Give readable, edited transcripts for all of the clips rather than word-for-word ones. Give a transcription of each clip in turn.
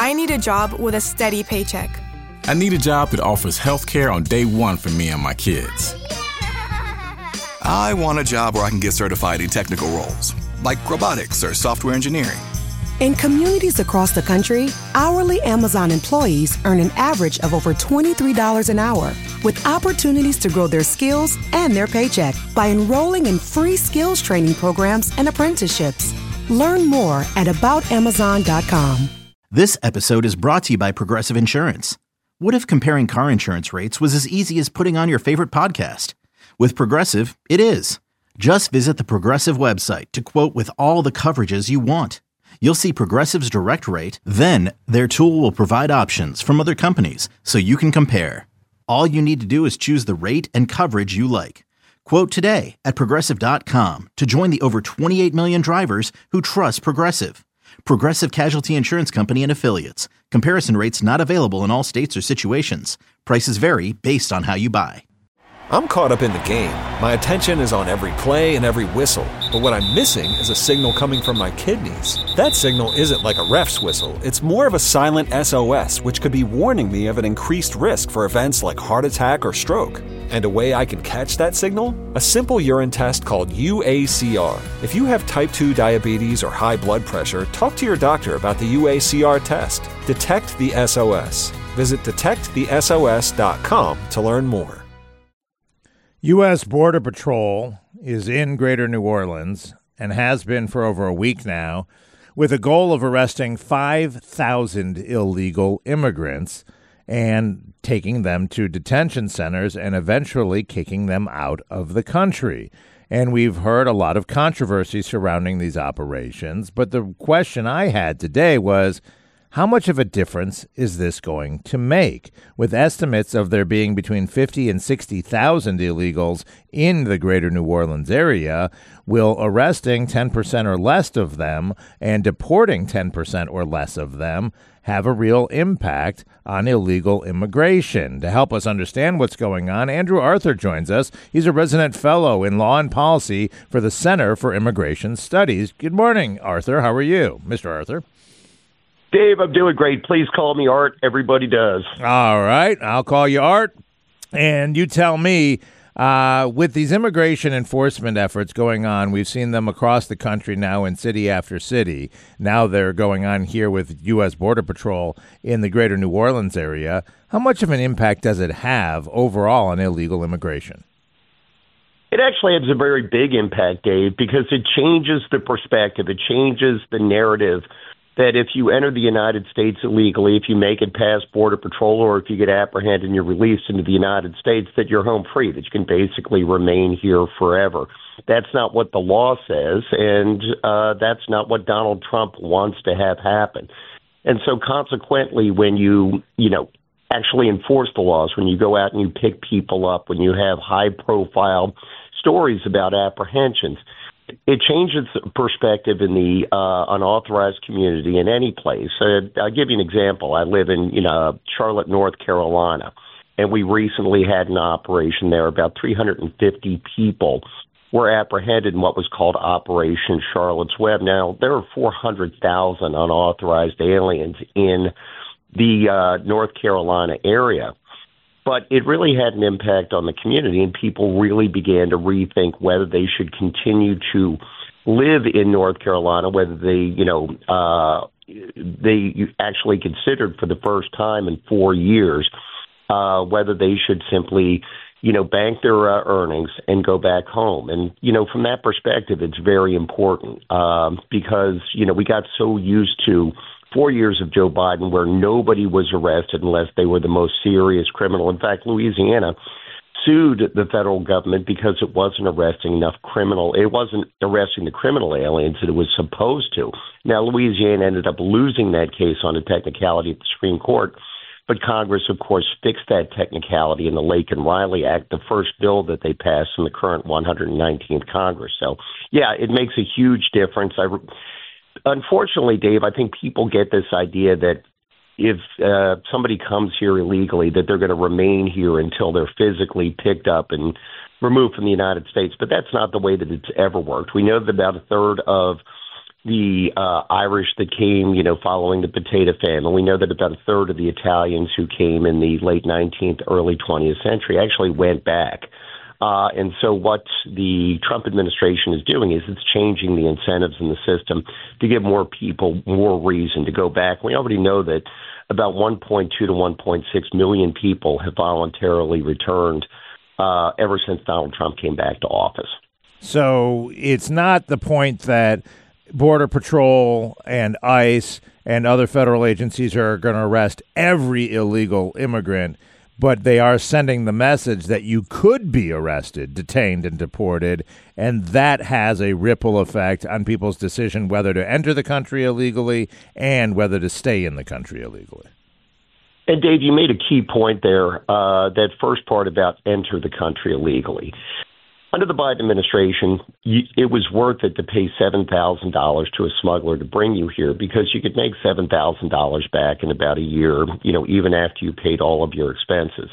I need a job with a steady paycheck. I need a job that offers health care on day one for me and my kids. I want a job where I can get certified in technical roles, like robotics or software engineering. In communities across the country, hourly Amazon employees earn an average of over $23 an hour, with opportunities to grow their skills and their paycheck by enrolling in free skills training programs and apprenticeships. Learn more at aboutamazon.com. This episode is brought to you by Progressive Insurance. What if comparing car insurance rates was as easy as putting on your favorite podcast? With Progressive, it is. Just visit the Progressive website to quote with all the coverages you want. You'll see Progressive's direct rate, then their tool will provide options from other companies so you can compare. All you need to do is choose the rate and coverage you like. Quote today at Progressive.com to join the over 28 million drivers who trust Progressive. Progressive Casualty Insurance Company and Affiliates. Comparison rates not available in all states or situations. Prices vary based on how you buy. I'm caught up in the game. My attention is on every play and every whistle. But what I'm missing is a signal coming from my kidneys. That signal isn't like a ref's whistle. It's more of a silent SOS, which could be warning me of an increased risk for events like heart attack or stroke. And a way I can catch that signal? A simple urine test called UACR. If you have type 2 diabetes or high blood pressure, talk to your doctor about the UACR test. Detect the SOS. Visit detectthesos.com to learn more. U.S. Border Patrol is in Greater New Orleans and has been for over a week now with a goal of arresting 5,000 illegal immigrants and taking them to detention centers and eventually kicking them out of the country. And we've heard a lot of controversy surrounding these operations. But the question I had today was, how much of a difference is this going to make? With estimates of there being between 50 and 60,000 illegals in the greater New Orleans area, will arresting 10% or less of them and deporting 10% or less of them have a real impact on illegal immigration? To help us understand what's going on, Andrew Arthur joins us. He's a resident fellow in law and policy for the Center for Immigration Studies. Good morning, Arthur. How are you, Mr. Arthur? Dave, I'm doing great. Please call me Art. Everybody does. All right. I'll call you Art. And you tell me, with these immigration enforcement efforts going on, we've seen them across the country now in city after city. Now they're going on here with U.S. Border Patrol in the greater New Orleans area. How much of an impact does it have overall on illegal immigration? It actually has a very big impact, Dave, because it changes the perspective. It changes the narrative that if you enter the United States illegally, if you make it past Border Patrol, or if you get apprehended and you're released into the United States, that you're home free, that you can basically remain here forever. That's not what the law says, and that's not what Donald Trump wants to have happen. And so consequently, when you actually enforce the laws, when you go out and you pick people up, when you have high-profile stories about apprehensions, it changes perspective in the unauthorized community in any place. I'll give you an example. I live in Charlotte, North Carolina, and we recently had an operation there. About 350 people were apprehended in what was called Operation Charlotte's Web. Now, there are 400,000 unauthorized aliens in the North Carolina area. But it really had an impact on the community, and people really began to rethink whether they should continue to live in North Carolina, whether they actually considered for the first time in 4 years whether they should simply, bank their earnings and go back home. And, from that perspective, it's very important because, we got so used to 4 years of Joe Biden where nobody was arrested unless they were the most serious criminal. In fact, Louisiana sued the federal government because it wasn't arresting the criminal aliens that it was supposed to. Now, Louisiana ended up losing that case on a technicality at the Supreme Court, but Congress, of course, fixed that technicality in the Lake and Riley Act, the first bill that they passed in the current 119th Congress. So, yeah, it makes a huge difference. Unfortunately, Dave, I think people get this idea that if somebody comes here illegally, that they're going to remain here until they're physically picked up and removed from the United States. But that's not the way that it's ever worked. We know that about a third of the Irish that came, following the potato famine. We know that about a third of the Italians who came in the late 19th, early 20th century actually went back. And so what the Trump administration is doing is it's changing the incentives in the system to give more people more reason to go back. We already know that about 1.2 to 1.6 million people have voluntarily returned ever since Donald Trump came back to office. So it's not the point that Border Patrol and ICE and other federal agencies are going to arrest every illegal immigrant, but they are sending the message that you could be arrested, detained, and deported, and that has a ripple effect on people's decision whether to enter the country illegally and whether to stay in the country illegally. And Dave, you made a key point there, that first part about enter the country illegally. Under the Biden administration, it was worth it to pay $7,000 to a smuggler to bring you here because you could make $7,000 back in about a year, even after you paid all of your expenses.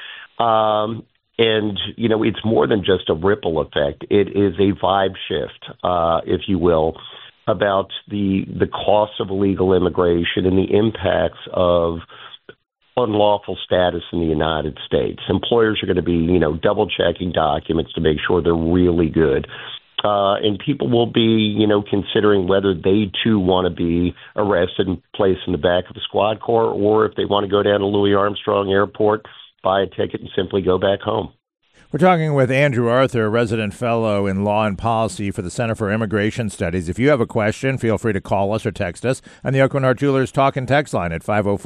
And it's more than just a ripple effect. It is a vibe shift, if you will, about the cost of illegal immigration and the impacts of unlawful status in the United States. Employers are going to be, double checking documents to make sure they're really good. And people will be, considering whether they too want to be arrested and placed in the back of a squad car, or if they want to go down to Louis Armstrong Airport, buy a ticket and simply go back home. We're talking with Andrew Arthur, resident fellow in law and policy for the Center for Immigration Studies. If you have a question, feel free to call us or text us on the Aucoin Hart Jewelers Talk and Text line at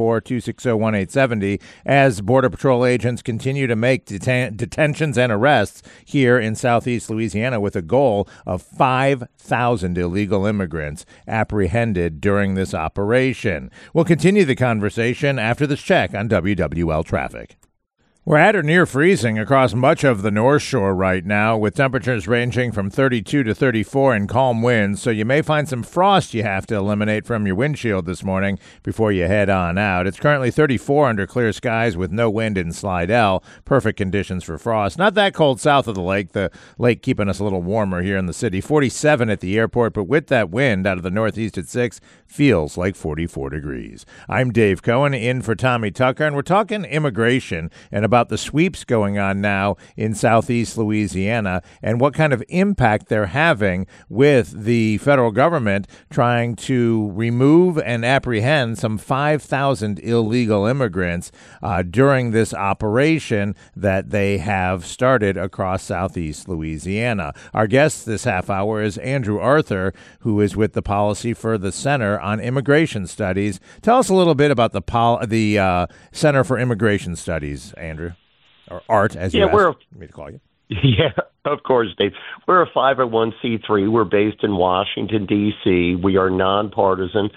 504-260-1870 as Border Patrol agents continue to make detentions and arrests here in southeast Louisiana with a goal of 5,000 illegal immigrants apprehended during this operation. We'll continue the conversation after this check on WWL Traffic. We're at or near freezing across much of the North Shore right now, with temperatures ranging from 32 to 34 and calm winds, so you may find some frost you have to eliminate from your windshield this morning before you head on out. It's currently 34 under clear skies with no wind in Slidell. Perfect conditions for frost. Not that cold south of the lake keeping us a little warmer here in the city. 47 at the airport, but with that wind out of the northeast at 6, feels like 44 degrees. I'm Dave Cohen, in for Tommy Tucker, and we're talking immigration and about the sweeps going on now in southeast Louisiana and what kind of impact they're having with the federal government trying to remove and apprehend some 5,000 illegal immigrants during this operation that they have started across southeast Louisiana. Our guest this half hour is Andrew Arthur, who is with the Policy for the Center on Immigration Studies. Tell us a little bit about the Center for Immigration Studies, Andrew. Or Art, as you asked me to call you. Yeah, of course, Dave. We're a 501c3. We're based in Washington, D.C. We are nonpartisan,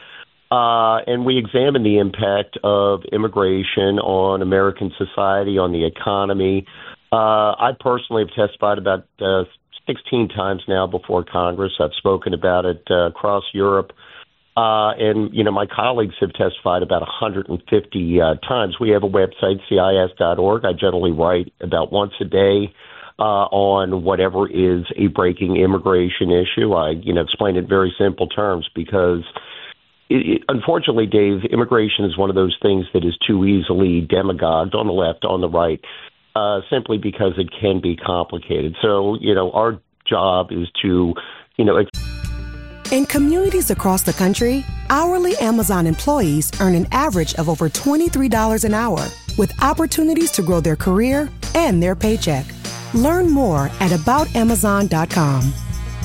and we examine the impact of immigration on American society, on the economy. I personally have testified about 16 times now before Congress. I've spoken about it across Europe. And my colleagues have testified about 150 times. We have a website, CIS.org. I generally write about once a day on whatever is a breaking immigration issue. I, explain it in very simple terms because, unfortunately, Dave, immigration is one of those things that is too easily demagogued on the left, on the right, simply because it can be complicated. So, our job is to, In communities across the country, hourly Amazon employees earn an average of over $23 an hour, with opportunities to grow their career and their paycheck. Learn more at aboutamazon.com.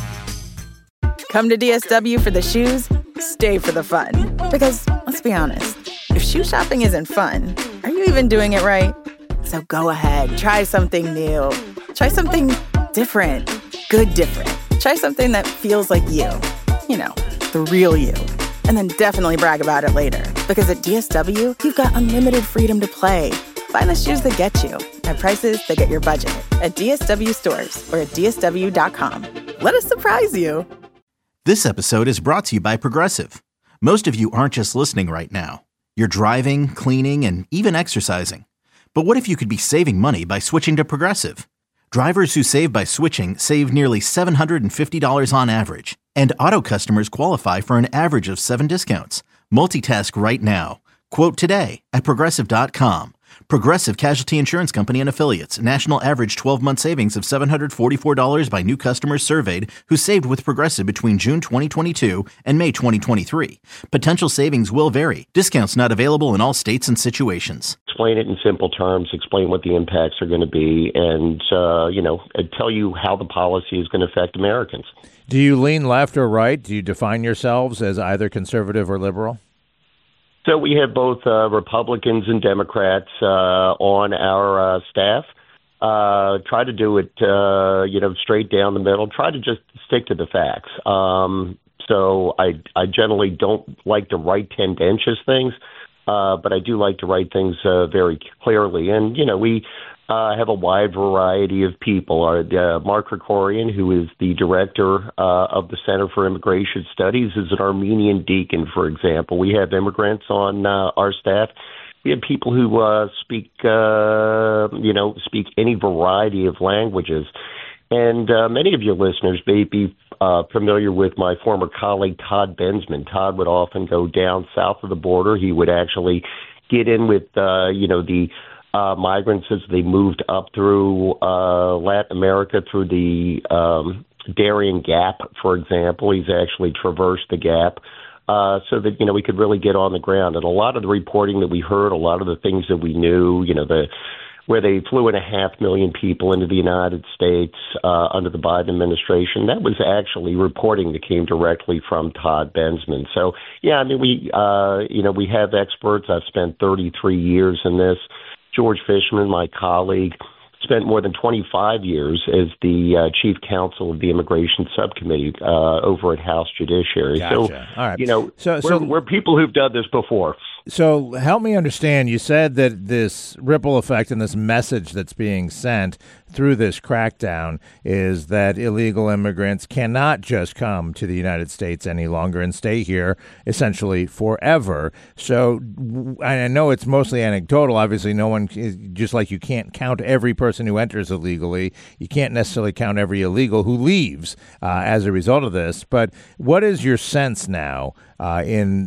Come to DSW for the shoes, stay for the fun. Because, let's be honest, if shoe shopping isn't fun, are you even doing it right? So go ahead, try something new. Try something different. Good different. Try something that feels like you. The real you. And then definitely brag about it later. Because at DSW, you've got unlimited freedom to play. Find the shoes that get you at prices that get your budget at DSW stores or at DSW.com. Let us surprise you. This episode is brought to you by Progressive. Most of you aren't just listening right now. You're driving, cleaning, and even exercising. But what if you could be saving money by switching to Progressive? Drivers who save by switching save nearly $750 on average. And Auto customers qualify for an average of 7 discounts. Multitask right now. Quote today at Progressive.com. Progressive Casualty Insurance Company and Affiliates. National average 12-month savings of $744 by new customers surveyed who saved with Progressive between June 2022 and May 2023. Potential savings will vary. Discounts not available in all states and situations. Explain it in simple terms, explain what the impacts are going to be, and, tell you how the policy is going to affect Americans. Do you lean left or right? Do you define yourselves as either conservative or liberal? So we have both Republicans and Democrats on our staff. Try to do it, straight down the middle. Try to just stick to the facts. So I generally don't like to write tendentious things, but I do like to write things very clearly. And, we have a wide variety of people. Mark Krikorian, who is the director of the Center for Immigration Studies, is an Armenian deacon, for example. We have immigrants on our staff. We have people who speak any variety of languages. And many of your listeners may be familiar with my former colleague, Todd Bensman. Todd would often go down south of the border. He would actually get in with, the migrants as they moved up through Latin America, through the Darien Gap, for example. He's actually traversed the gap so that, we could really get on the ground. And a lot of the reporting that we heard, a lot of the things that we knew, where they flew in 500,000 people into the United States under the Biden administration, that was actually reporting that came directly from Todd Bensman. So, yeah, we have experts. I've spent 33 years in this. George Fishman, my colleague, spent more than 25 years as the chief counsel of the Immigration Subcommittee over at House Judiciary. Gotcha. So, all right. We're people who've done this before. So help me understand. You said that this ripple effect and this message that's being sent through this crackdown is that illegal immigrants cannot just come to the United States any longer and stay here essentially forever. So I know it's mostly anecdotal. Obviously, no one, just like you can't count every person who enters illegally, you can't necessarily count every illegal who leaves as a result of this. But what is your sense now? Are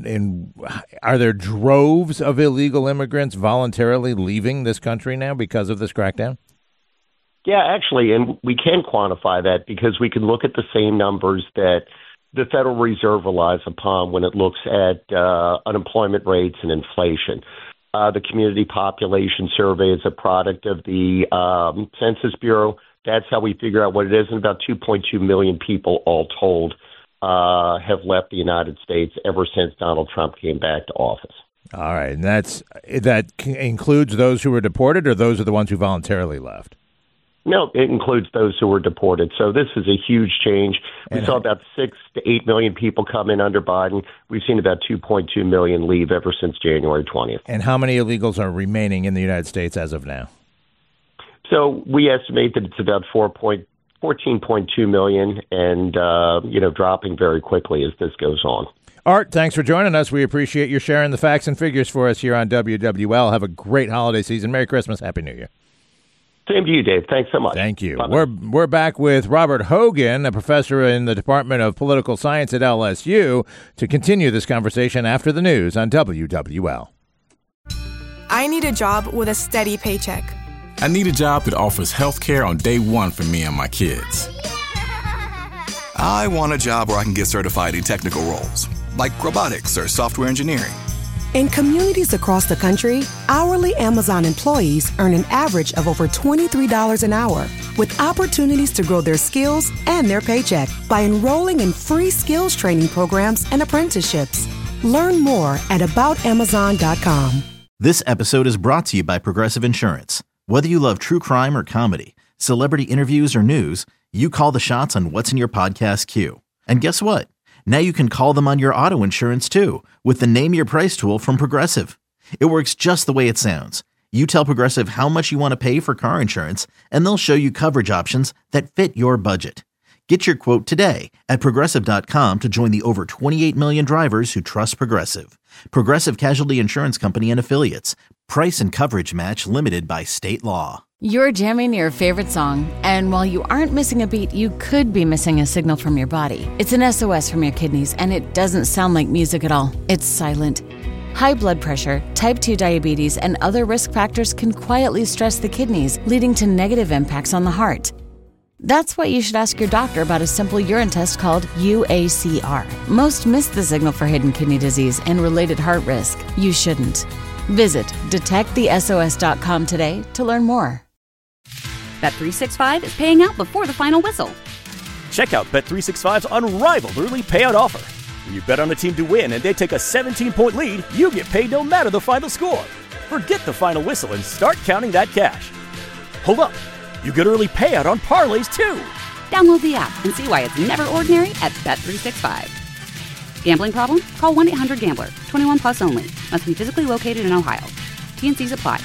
there droves of illegal immigrants voluntarily leaving this country now because of this crackdown? Yeah, actually, and we can quantify that because we can look at the same numbers that the Federal Reserve relies upon when it looks at unemployment rates and inflation. The Community Population Survey is a product of the Census Bureau. That's how we figure out what it is, and about 2.2 million people all told have left the United States ever since Donald Trump came back to office. All right, and that includes those who were deported, or those are the ones who voluntarily left? No, it includes those who were deported. So this is a huge change. We saw about 6 to 8 million people come in under Biden. We've seen about 2.2 million leave ever since January 20th. And how many illegals are remaining in the United States as of now? So we estimate that it's about 14.2 million and, dropping very quickly as this goes on. Art, thanks for joining us. We appreciate you sharing the facts and figures for us here on WWL. Have a great holiday season. Merry Christmas. Happy New Year. Same to you, Dave. Thanks so much. Thank you. Bye-bye. We're back with Robert Hogan, a professor in the Department of Political Science at LSU, to continue this conversation after the news on WWL. I need a job with a steady paycheck. I need a job that offers health care on day one for me and my kids. I want a job where I can get certified in technical roles, like robotics or software engineering. In communities across the country, hourly Amazon employees earn an average of over $23 an hour, with opportunities to grow their skills and their paycheck by enrolling in free skills training programs and apprenticeships. Learn more at aboutamazon.com. This episode is brought to you by Progressive Insurance. Whether you love true crime or comedy, celebrity interviews or news, you call the shots on what's in your podcast queue. And guess what? Now you can call them on your auto insurance too with the Name Your Price tool from Progressive. It works just the way it sounds. You tell Progressive how much you want to pay for car insurance, and they'll show you coverage options that fit your budget. Get your quote today at Progressive.com to join the over 28 million drivers who trust Progressive. Progressive Casualty Insurance Company and Affiliates. Price and coverage match limited by state law. You're jamming your favorite song, and while you aren't missing a beat, you could be missing a signal from your body. It's an SOS from your kidneys, and it doesn't sound like music at all. It's silent. High blood pressure, type 2 diabetes, and other risk factors can quietly stress the kidneys, leading to negative impacts on the heart. That's why you should ask your doctor about a simple urine test called UACR. Most miss the signal for hidden kidney disease and related heart risk. You shouldn't. Visit detectthesos.com today to learn more. Bet365 is paying out before the final whistle. Check out Bet365's unrivaled early payout offer. When you bet on a team to win and they take a 17-point lead, you get paid no matter the final score. Forget the final whistle and start counting that cash. Hold up. You get early payout on parlays, too. Download the app and see why it's never ordinary at Bet365. Gambling problem? Call 1-800-GAMBLER. 21 plus only. Must be physically located in Ohio. T&Cs apply.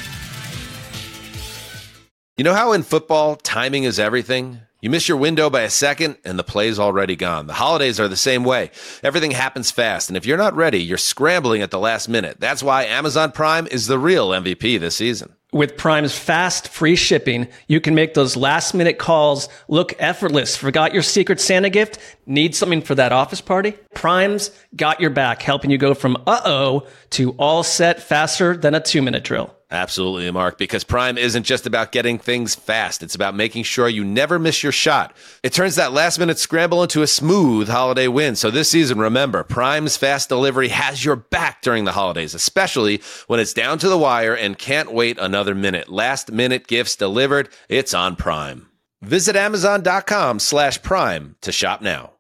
You know how in football, timing is everything? You miss your window by a second, and the play's already gone. The holidays are the same way. Everything happens fast, and if you're not ready, you're scrambling at the last minute. That's why Amazon Prime is the real MVP this season. With Prime's fast, free shipping, you can make those last-minute calls look effortless. Forgot your Secret Santa gift? Need something for that office party? Prime's got your back, helping you go from uh-oh to all set faster than a 2-minute drill. Absolutely, Mark, because Prime isn't just about getting things fast. It's about making sure you never miss your shot. It turns that last-minute scramble into a smooth holiday win. So this season, remember, Prime's fast delivery has your back during the holidays, especially when it's down to the wire and can't wait another minute. Last-minute gifts delivered. It's on Prime. Visit Amazon.com/Prime to shop now.